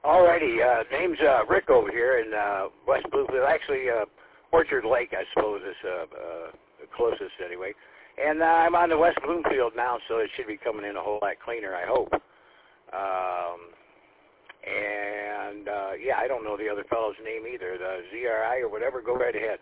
Alrighty, name's Rick over here in West Bloomfield. Actually, Orchard Lake, I suppose, is the closest anyway. And I'm on the West Bloomfield now, so it should be coming in a whole lot cleaner, I hope. Yeah, I don't know the other fellow's name either, the ZRI or whatever. Go right ahead.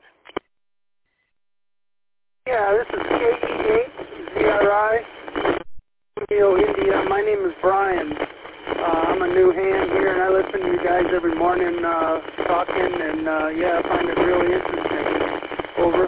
Yeah, this is KE8, ZRI, India. My name is Brian. I'm a new hand here, and I listen to you guys every morning talking, and yeah, I find it really interesting. Over.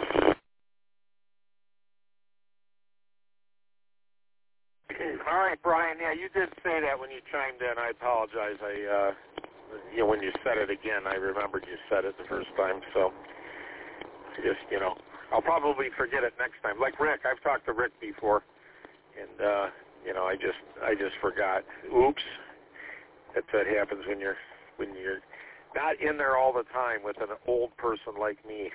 All right, Brian. Yeah, you did say that when you chimed in. I apologize. When you said it again, I remembered you said it the first time. So, just I'll probably forget it next time. Like Rick, I've talked to Rick before, and I just forgot. Oops. That's what happens when you're not in there all the time with an old person like me.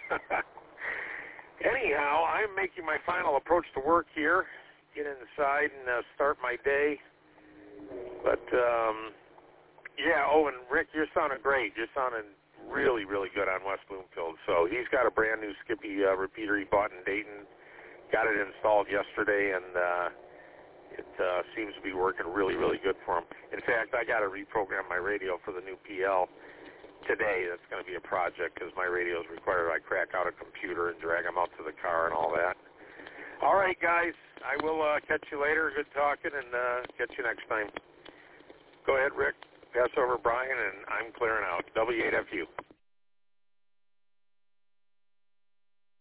Anyhow, I'm making my final approach to work here. Get inside and start my day. But yeah. Oh, and Rick, you're sounding great. You're sounding really, really good on West Bloomfield. So he's got a brand new Skippy repeater he bought in Dayton. Got it installed yesterday, and it seems to be working really, really good for him. In fact, I got to reprogram my radio for the new PL today. That's going to be a project because my radios require I crack out a computer and drag them out to the car and all that. All right, guys. I will catch you later. Good talking, and catch you next time. Go ahead, Rick. Pass over Brian, and I'm clearing out. W8FU.